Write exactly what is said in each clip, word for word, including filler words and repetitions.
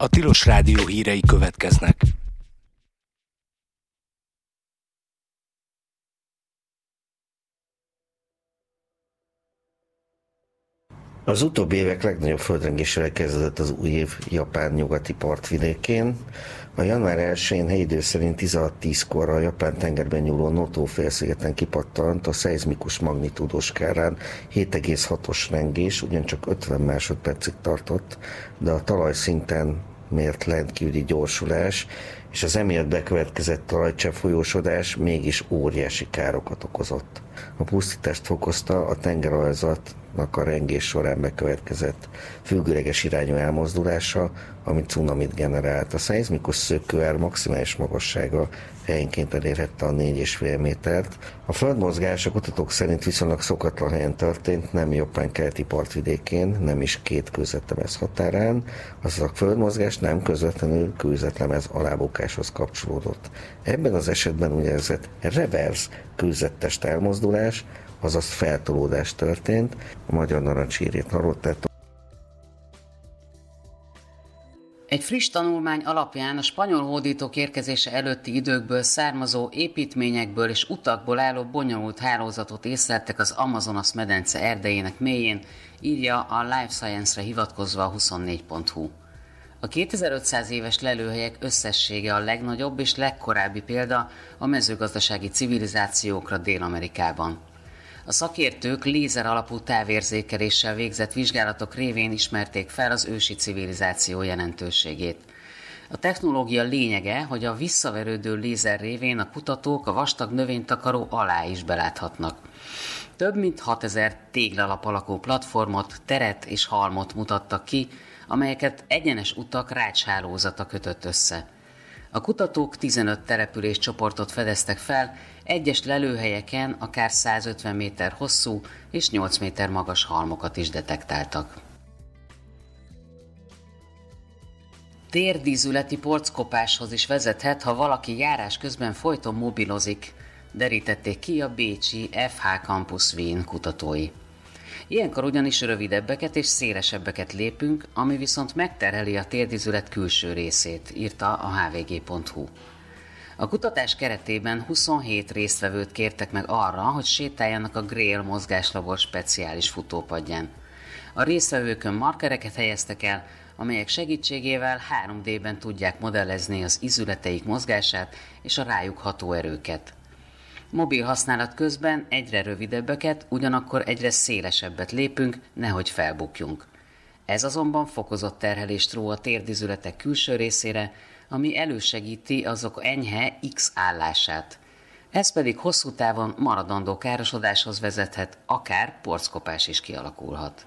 A Tilos Rádió hírei következnek. Az utóbbi évek legnagyobb földrengésével kezdődött az új év Japán nyugati partvidékén. A január elsején helyidő szerint tizenhat tízkor a Japán tengerben nyúló Noto félszigeten kipattant a szeizmikus magnitúdós skálán hét egész hatos rengés, ugyancsak ötven másodpercig tartott, de a talajszinten mért rendkívüli gyorsulás és az emiatt bekövetkezett talajcsepp folyósodás mégis óriási károkat okozott. A pusztítást fokozta a tengeralazatnak a rengés során bekövetkezett függőleges irányú elmozdulása, ami cunamit generált. A szeizmikus szökőár maximális magassága helyenként elérhette a négy egész öt métert. A földmozgás a kutatók szerint viszonylag szokatlan helyen történt, nem Japán keleti partvidékén, nem is két kőzetlemez határán, azaz a földmozgás nem közvetlenül kőzetlemez alábukáshoz kapcsolódott. Ebben az esetben úgynevezett reverse kőzettest elmozdulás, azaz feltolódás történt. A Magyar Narancs hírét hallottátok. Egy friss tanulmány alapján a spanyol hódítók érkezése előtti időkből származó építményekből és utakból álló bonyolult hálózatot észleltek az Amazonas medence erdejének mélyén, írja a Life Science-re hivatkozva a huszonnégy pont hu. A kétezer-ötszáz éves lelőhelyek összessége a legnagyobb és legkorábbi példa a mezőgazdasági civilizációkra Dél-Amerikában. A szakértők lézer alapú távérzékeléssel végzett vizsgálatok révén ismerték fel az ősi civilizáció jelentőségét. A technológia lényege, hogy a visszaverődő lézer révén a kutatók a vastag növénytakaró alá is beláthatnak. Több mint hatezer téglalap alakú platformot, teret és halmot mutattak ki, amelyeket egyenes utak rácshálózata kötött össze. A kutatók tizenöt településcsoportot fedeztek fel, egyes lelőhelyeken akár százötven méter hosszú és nyolc méter magas halmokat is detektáltak. Térdízületi porckopáshoz is vezethet, ha valaki járás közben folyton mobilozik, derítették ki a bécsi ef há Campus Wien kutatói. Ilyenkor ugyanis rövidebbeket és szélesebbeket lépünk, ami viszont megterheli a térdízület külső részét, írta a há vé gé pont hu. A kutatás keretében huszonhét résztvevőt kértek meg arra, hogy sétáljanak a Grail mozgáslabor speciális futópadján. A résztvevőkön markereket helyeztek el, amelyek segítségével három dében tudják modellezni az izületeik mozgását és a rájuk ható erőket. Mobil használat közben egyre rövidebbeket, ugyanakkor egyre szélesebbet lépünk, nehogy felbukjunk. Ez azonban fokozott terhelést ró a térdizületek külső részére, ami elősegíti azok enyhe X állását. Ez pedig hosszú távon maradandó károsodáshoz vezethet, akár porckopás is kialakulhat.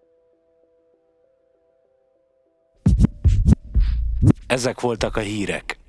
Ezek voltak a hírek.